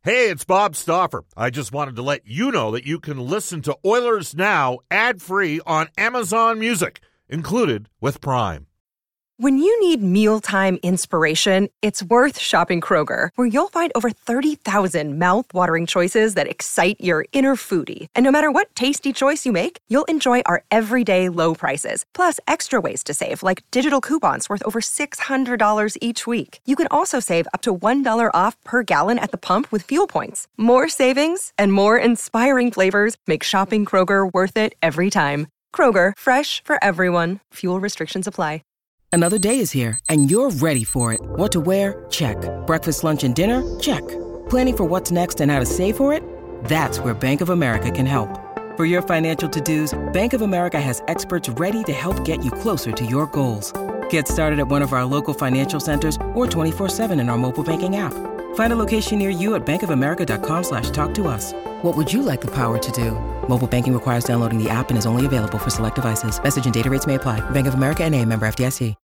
Hey, it's Bob Stauffer. I just wanted to let you know that you can listen to Oilers Now ad-free on Amazon Music, included with Prime. When you need mealtime inspiration, it's worth shopping Kroger, where you'll find over 30,000 mouth-watering choices that excite your inner foodie. And no matter what tasty choice you make, you'll enjoy our everyday low prices, plus extra ways to save, like digital coupons worth over $600 each week. You can also save up to $1 off per gallon at the pump with fuel points. More savings and more inspiring flavors make shopping Kroger worth it every time. Kroger, fresh for everyone. Fuel restrictions apply. Another day is here, and you're ready for it. What to wear? Check. Breakfast, lunch, and dinner? Check. Planning for what's next and how to save for it? That's where Bank of America can help. For your financial to-dos, Bank of America has experts ready to help get you closer to your goals. Get started at one of our local financial centers or 24/7 in our mobile banking app. Find a location near you at bankofamerica.com/talktous. What would you like the power to do? Mobile banking requires downloading the app and is only available for select devices. Message and data rates may apply. Bank of America N.A., member FDIC.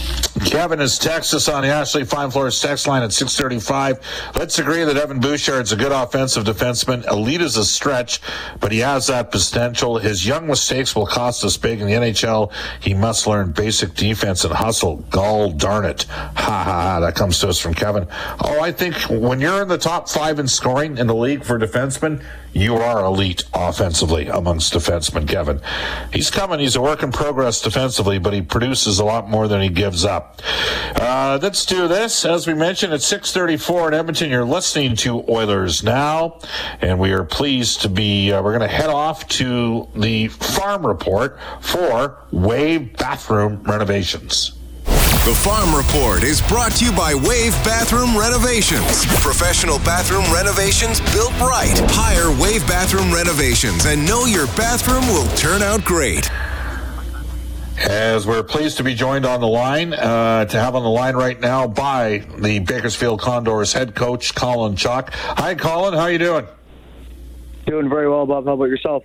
Kevin has texted us on the Ashley Fine Floors text line at 635. Let's agree that Evan Bouchard's a good offensive defenseman. Elite is a stretch, but he has that potential. His young mistakes will cost us big in the NHL. He must learn basic defense and hustle. Gall darn it. Ha ha ha. That comes to us from Kevin. Oh, I think when you're in the top 5 in scoring in the league for defensemen, you are elite offensively amongst defensemen, Kevin. He's coming. He's a work in progress defensively, but he produces a lot more than he gives up. Let's do this. As we mentioned, at 6:34 in Edmonton, you're listening to Oilers Now, and we are pleased to be, we're going to head off to the Farm Report for Wave Bathroom Renovations. The Farm Report is brought to you by Wave Bathroom Renovations. Professional bathroom renovations built right. Hire Wave Bathroom Renovations and know your bathroom will turn out great. As we're pleased to be joined on the line, to have on the line right now by the Bakersfield Condors head coach, Colin Chaulk. Hi, Colin. How are you doing? Doing very well, Bob. How about yourself?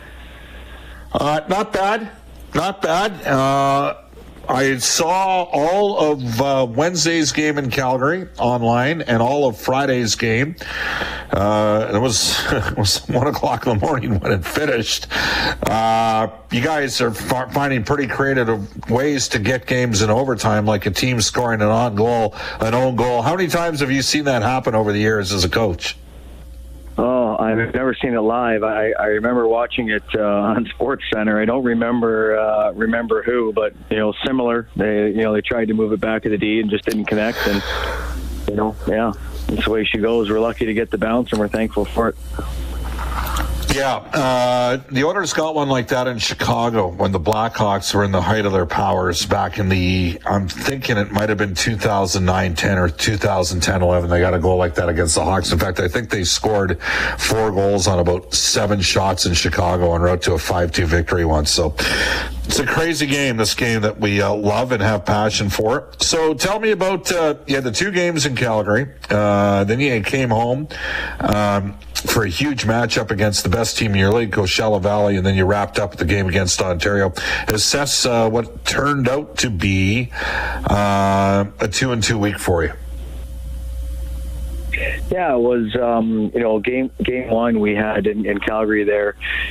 Not bad. Not bad. I saw all of Wednesday's game in Calgary online and all of Friday's game. It was 1 o'clock in the morning when it finished. You guys are finding pretty creative ways to get games in overtime, like a team scoring an own goal. How many times have you seen that happen over the years as a coach? Oh, I've never seen it live. I remember watching it on Sports Center. I don't remember who, but similar. They tried to move it back to the D and just didn't connect. And yeah, that's the way she goes. We're lucky to get the bounce, and we're thankful for it. Yeah, the Oilers got one like that in Chicago when the Blackhawks were in the height of their powers back in I'm thinking it might have been 2009-10 or 2010-11. They got a goal like that against the Hawks. In fact, I think they scored 4 goals on about 7 shots in Chicago en route to a 5-2 victory once. So it's a crazy game, this game that we love and have passion for. So tell me about, you had the 2 games in Calgary. Then you came home for a huge matchup against the best team in your league, Coachella Valley, and then you wrapped up the game against Ontario. Assess what turned out to be a 2-2 week for you. Yeah, it was game 1 we had in Calgary there.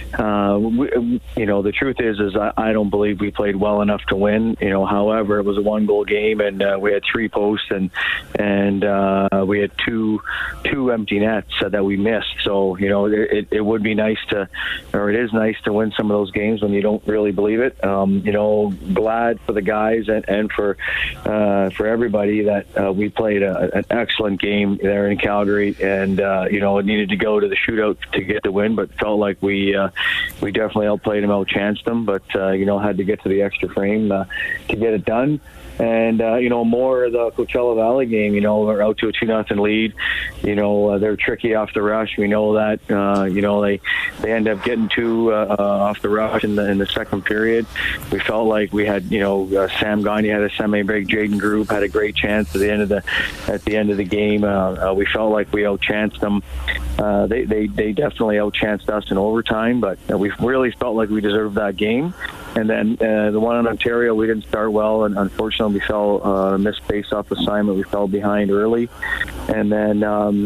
The truth is I don't believe we played well enough to win. However, it was a 1-goal game, and we had 3 posts and we had two empty nets that we missed. So it would be nice it is nice to win some of those games when you don't really believe it. Glad for the guys and for everybody that we played an excellent game there in Calgary, and it needed to go to the shootout to get the win, but felt like we definitely outplayed them, outchanced them, but had to get to the extra frame to get it done. And more of the Coachella Valley game, we're out to a 2-0 lead. They're tricky off the rush. We know that. They end up getting 2 off the rush in the second period. We felt like we had Sam Gagner had a semi-break. Jaden Group had a great chance at the end of the game. We felt like we outchanced them. They definitely outchanced us in overtime, but we really felt like we deserved that game. And then the one in Ontario, we didn't start well, and unfortunately we fell missed face-off assignment. We fell behind early. And then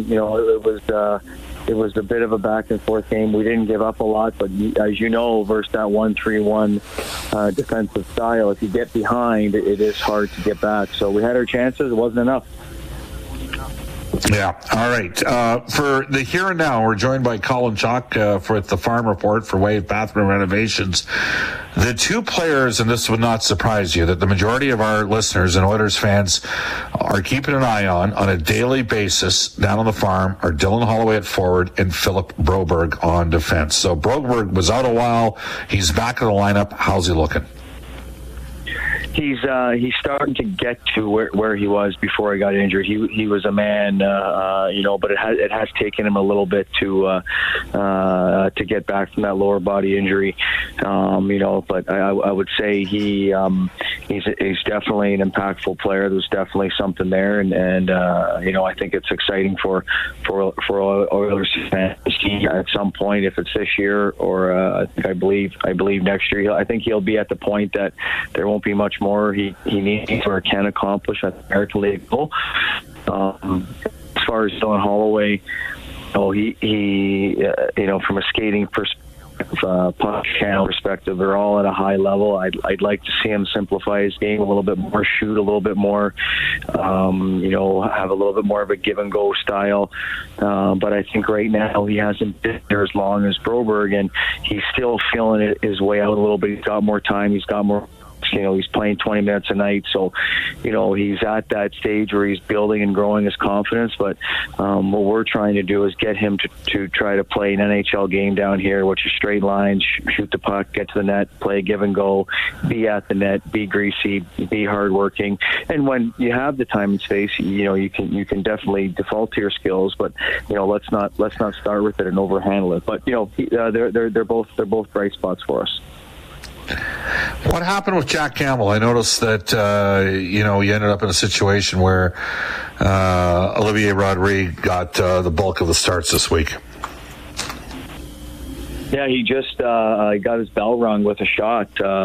it was a bit of a back and forth game. We didn't give up a lot, but as you know, versus that 1-3-1 defensive style, if you get behind, it is hard to get back. So we had our chances. It wasn't enough. Yeah. All right. For the here and now, we're joined by Colin Chalk for the Farm Report for Wave Bathroom Renovations. The two players, and this would not surprise you, that the majority of our listeners and Oilers fans are keeping an eye on a daily basis down on the farm are Dylan Holloway at forward and Philip Broberg on defense. So Broberg was out a while. He's back in the lineup. How's he looking? He's starting to get to where he was before he got injured. He was a man, but it has taken him a little bit to get back from that lower body injury. But I would say he's definitely an impactful player. There's definitely something there, and I think it's exciting for Oilers fans to see at some point, if it's this year or I believe next year. I think he'll be at the point that there won't be much more he needs or can accomplish at the American League level. As far as Dylan Holloway, he from a skating perspective, puck channel perspective, they're all at a high level. I'd like to see him simplify his game a little bit more, shoot a little bit more, have a little bit more of a give and go style. But I think right now he hasn't been there as long as Broberg, and he's still feeling his way out a little bit. He's got more time. He's got more. He's playing 20 minutes a night, so he's at that stage where he's building and growing his confidence. But what we're trying to do is get him to try to play an NHL game down here, which is straight lines, shoot the puck, get to the net, play give and go, be at the net, be greasy, be hardworking. And when you have the time and space, you can definitely default to your skills. But let's not start with it and overhandle it. But they're both bright spots for us. What happened with Jack Campbell? I noticed that, you ended up in a situation where Olivier Rodrigue got the bulk of the starts this week. Yeah, he just got his bell rung with a shot,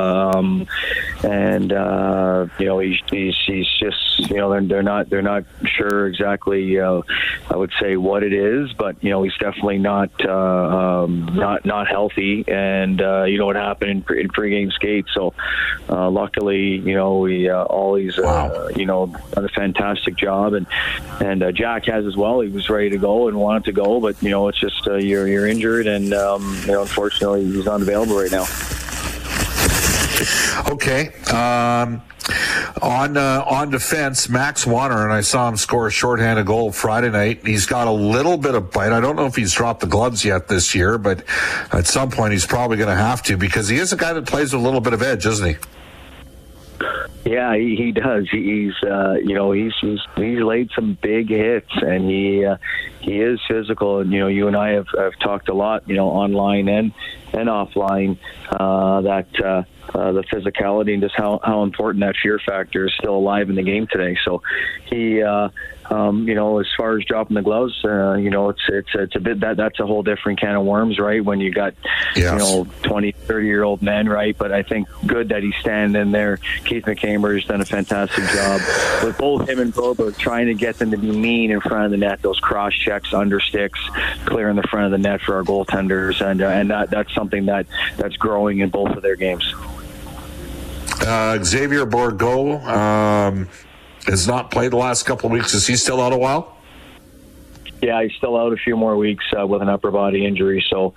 he's just they're not sure exactly. I would say what it is, but he's definitely not healthy, and what happened in pregame skates. So luckily, he always done a fantastic job, and Jack has as well. He was ready to go and wanted to go, but it's just you're injured, and unfortunately, he's not available right now. Okay. On defense, Max Wanner, and I saw him score a shorthanded goal Friday night. He's got a little bit of bite. I don't know if he's dropped the gloves yet this year, but at some point he's probably going to have to, because he is a guy that plays with a little bit of edge, isn't he? Yeah, he does. He's laid some big hits, and he is physical. And you and I have talked a lot, online and offline, that the physicality and just how important that fear factor is still alive in the game today. So he, as far as dropping the gloves, it's a bit that's a whole different can of worms, right? When you got 20, 30-year-old men, right? But I think good that he's standing in there. Keith McCamer has done a fantastic job with both him and Broberg, trying to get them to be mean in front of the net. Those cross checks, under sticks, clearing the front of the net for our goaltenders, and that's something that's growing in both of their games. Xavier Bourgault has not played the last couple of weeks. Is he still out a while? Yeah, he's still out a few more weeks with an upper body injury. So,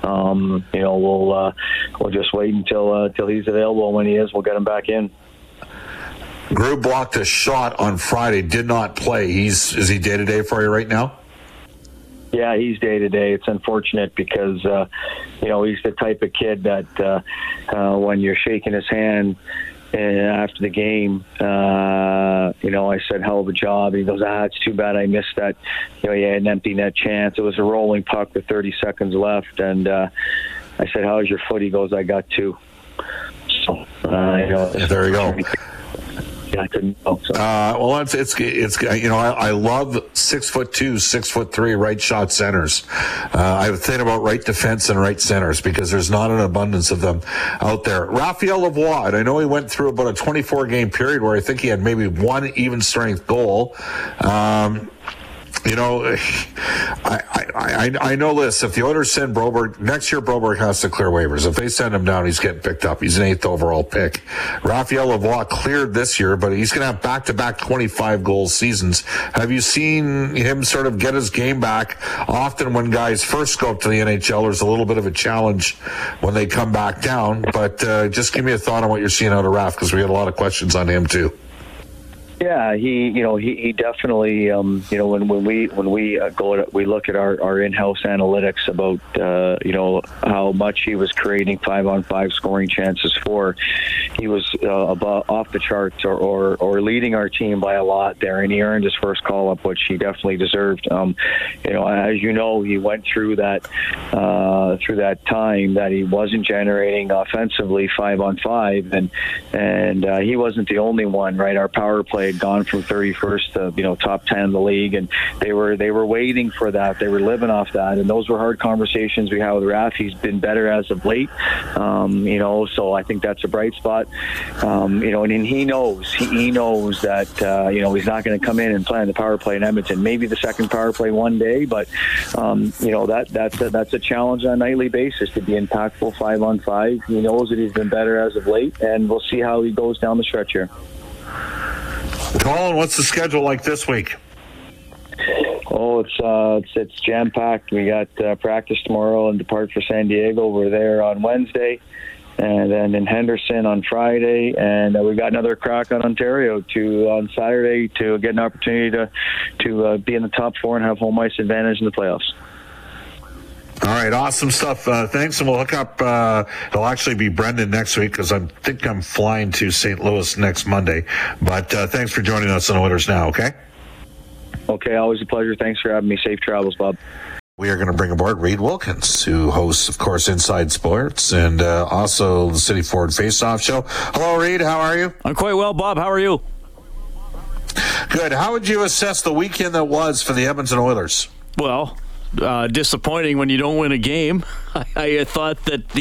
we'll just wait until he's available. When he is, we'll get him back in. Grube blocked a shot on Friday, did not play. Is he day-to-day for you right now? Yeah, he's day-to-day. It's unfortunate because, he's the type of kid that when you're shaking his hand after the game, I said, hell of a job. He goes, it's too bad I missed that. He had an empty net chance. It was a rolling puck with 30 seconds left. And I said, how's your foot? He goes, I got two. So, there you go. I couldn't help. So. Well, it's I love 6'2", 6'3" right shot centers. I have a thing about right defense and right centers because there's not an abundance of them out there. Raphael Lavoie, and I know he went through about a 24-game period where I think he had maybe one even strength goal. You know, I know this. If the Oilers send Broberg, next year Broberg has to clear waivers. If they send him down, he's getting picked up. He's an 8th overall pick. Raphael Lavoie cleared this year, but he's going to have back-to-back 25-goal seasons. Have you seen him sort of get his game back? Often when guys first go up to the NHL, there's a little bit of a challenge when they come back down. But just give me a thought on what you're seeing out of Raph, because we had a lot of questions on him too. Yeah, he definitely, when we we look at our in-house analytics about, how much he was creating 5-on-5 scoring chances for, he was off the charts or leading our team by a lot there, and he earned his first call-up, which he definitely deserved. As you know, he went through that time that he wasn't generating offensively 5-on-5, and he wasn't the only one, right? Our power play had gone from 31st to top 10 in the league, and they were waiting for that. They were living off that, and those were hard conversations we had with Raph. He's been better as of late, so I think that's a bright spot. And he knows that he's not going to come in and play on the power play in Edmonton. Maybe the second power play one day, but that's a challenge on a nightly basis to be impactful 5-on-5. He knows that he's been better as of late, and we'll see how he goes down the stretch here. Colin, what's the schedule like this week? Oh, it's jam-packed. We got practice tomorrow and depart for San Diego. We're there on Wednesday, and then in Henderson on Friday, and we got another crack on Ontario on Saturday to get an opportunity to be in the top 4 and have home ice advantage in the playoffs. All right, awesome stuff. Thanks, and we'll hook up. It'll actually be Brendan next week because I think I'm flying to St. Louis next Monday. But thanks for joining us on Oilers Now, okay? Okay, always a pleasure. Thanks for having me. Safe travels, Bob. We are going to bring aboard Reed Wilkins, who hosts, of course, Inside Sports and also the City Ford Face-Off Show. Hello, Reed. How are you? I'm quite well, Bob. How are you? Good. How would you assess the weekend that was for the Edmonton Oilers? Well, disappointing when you don't win a game. I thought that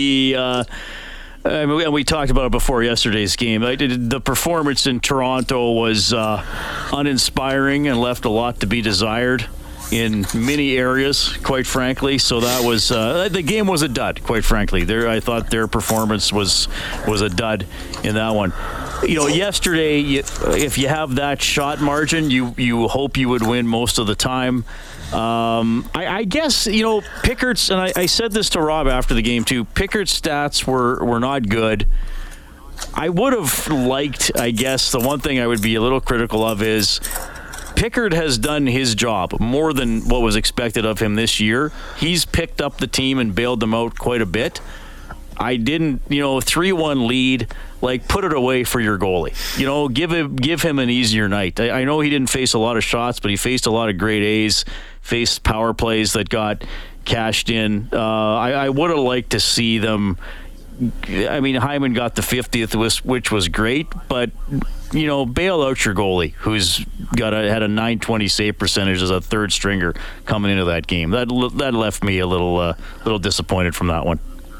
we talked about it before yesterday's game. The performance in Toronto was uninspiring and left a lot to be desired in many areas, quite frankly. So that was the game was a dud, quite frankly. I thought their performance was a dud in that one. Yesterday, if you have that shot margin, you hope you would win most of the time. I guess, Pickett's, and I said this to Rob after the game too, Pickett's stats were not good. I would have liked, I guess, the one thing I would be a little critical of is Pickard has done his job more than what was expected of him this year. He's picked up the team and bailed them out quite a bit. I didn't, 3-1 lead, put it away for your goalie. Give him an easier night. I know he didn't face a lot of shots, but he faced a lot of grade A's, faced power plays that got cashed in. I would have liked to see them. I mean, Hyman got the 50th, which was great, but bail out your goalie, who's had a .920 save percentage as a third stringer coming into that game. That left me a little disappointed from that one.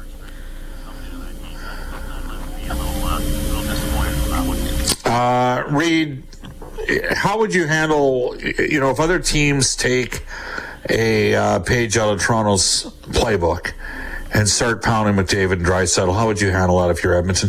Reed, how would you handle, if other teams take a page out of Toronto's playbook and start pounding McDavid and Draisaitl? How would you handle that if you're Edmonton?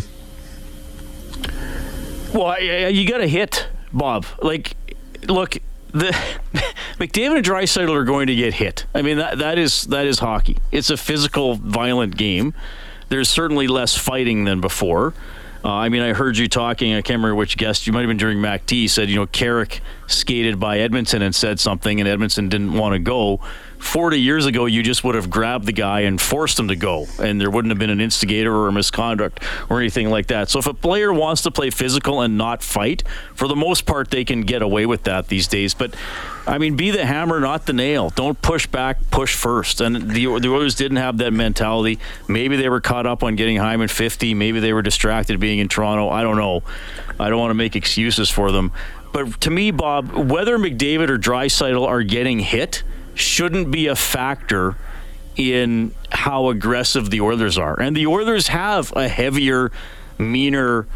Well, you got to hit, Bob. Look, the McDavid and Draisaitl are going to get hit. I mean, that is hockey. It's a physical, violent game. There's certainly less fighting than before. I heard you talking, I can't remember which guest, you might have been during Mac T, said, Carrick skated by Edmonton and said something, and Edmonton didn't want to go. 40 years ago, you just would have grabbed the guy and forced him to go, and there wouldn't have been an instigator or a misconduct or anything like that. So if a player wants to play physical and not fight, for the most part, they can get away with that these days. But, be the hammer, not the nail. Don't push back, push first. And the Oilers didn't have that mentality. Maybe they were caught up on getting Hyman 50. Maybe they were distracted being in Toronto. I don't know. I don't want to make excuses for them. But to me, Bob, whether McDavid or Draisaitl are getting hit shouldn't be a factor in how aggressive the Oilers are. And the Oilers have a heavier, meaner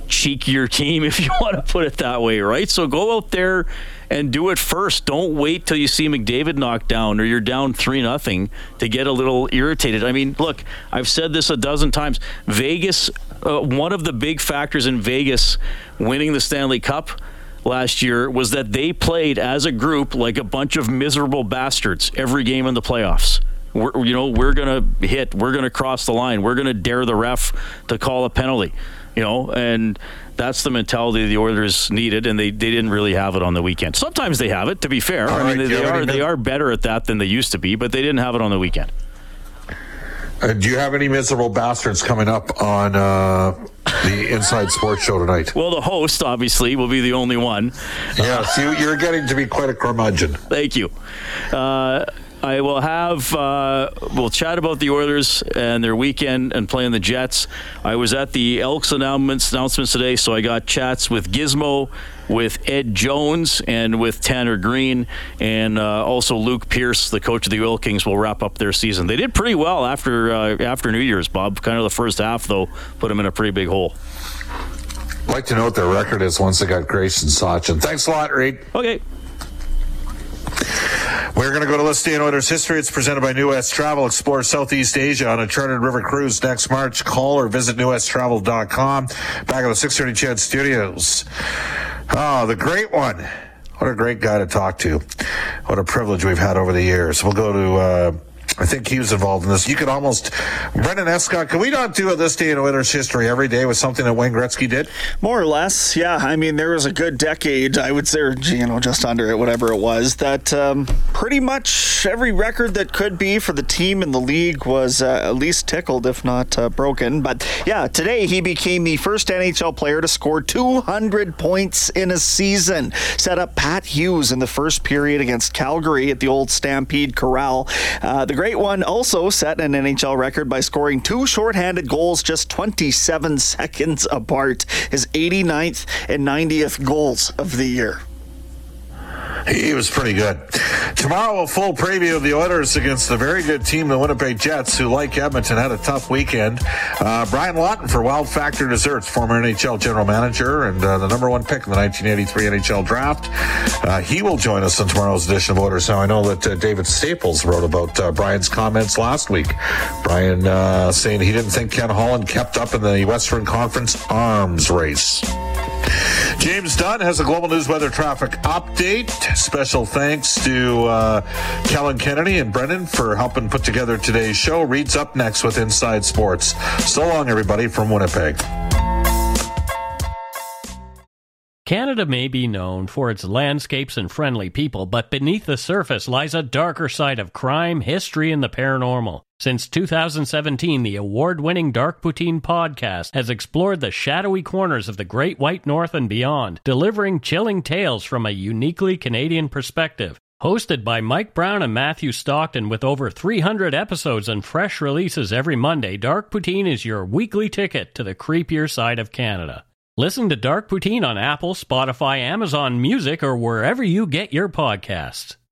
cheekier team, if you want to put it that way, right? So go out there and do it first. Don't wait till you see McDavid knocked down or you're down 3-0 to get a little irritated. I mean, look, I've said this a dozen times. Vegas, one of the big factors in Vegas winning the Stanley Cup last year was that they played as a group like a bunch of miserable bastards every game in the playoffs. We're going to hit, we're going to cross the line, we're going to dare the ref to call a penalty, and that's the mentality the Oilers needed, and they didn't really have it on the weekend. Sometimes they have it, to be fair. They are better at that than they used to be, but they didn't have it on the weekend. Do you have any miserable bastards coming up on the Inside Sports Show tonight? Well, the host, obviously, will be the only one. Yes, you're getting to be quite a curmudgeon. Thank you. I will have, we'll chat about the Oilers and their weekend and playing the Jets. I was at the Elks announcements today, so I got chats with Gizmo, with Ed Jones, and with Tanner Green, and also Luke Pierce, the coach of the Oil Kings, will wrap up their season. They did pretty well after New Year's, Bob. Kind of the first half, though, put them in a pretty big hole. I'd like to know what their record is once they got Grayson Sachin. Thanks a lot, Reed. Okay. We're going to go to Let's Stay in Oilers History. It's presented by New West Travel. Explore Southeast Asia on a chartered river cruise next March. Call or visit newwesttravel.com. Back at the 630 CHED Studios. Oh, the great one. What a great guy to talk to. What a privilege we've had over the years. We'll go to... I think he was involved in this. You could almost... Brendan Escott, can we not do a This Day in Oilers History every day with something that Wayne Gretzky did? More or less, yeah. I mean, there was a good decade, I would say, or, just under it, whatever it was, that pretty much every record that could be for the team in the league was at least tickled, if not broken. But, yeah, today he became the first NHL player to score 200 points in a season. Set up Pat Hughes in the first period against Calgary at the old Stampede Corral. The great one also set an NHL record by scoring 2 shorthanded goals just 27 seconds apart. His 89th and 90th goals of the year. He was pretty good. Tomorrow, a full preview of the Oilers against the very good team, the Winnipeg Jets, who, like Edmonton, had a tough weekend. Brian Lawton for Wild Factor Desserts, former NHL general manager and the number 1 pick in the 1983 NHL draft. He will join us in tomorrow's edition of Oilers Now. I know that David Staples wrote about Brian's comments last week. Brian saying he didn't think Ken Holland kept up in the Western Conference arms race. James Dunn has a Global News weather traffic update. Special thanks to Kellen Kennedy and Brendan for helping put together today's show. Reed's up next with Inside Sports. So long, everybody, from Winnipeg. Canada may be known for its landscapes and friendly people, but beneath the surface lies a darker side of crime, history, and the paranormal. Since 2017, the award-winning Dark Poutine podcast has explored the shadowy corners of the Great White North and beyond, delivering chilling tales from a uniquely Canadian perspective. Hosted by Mike Brown and Matthew Stockton with over 300 episodes and fresh releases every Monday, Dark Poutine is your weekly ticket to the creepier side of Canada. Listen to Dark Poutine on Apple, Spotify, Amazon Music, or wherever you get your podcasts.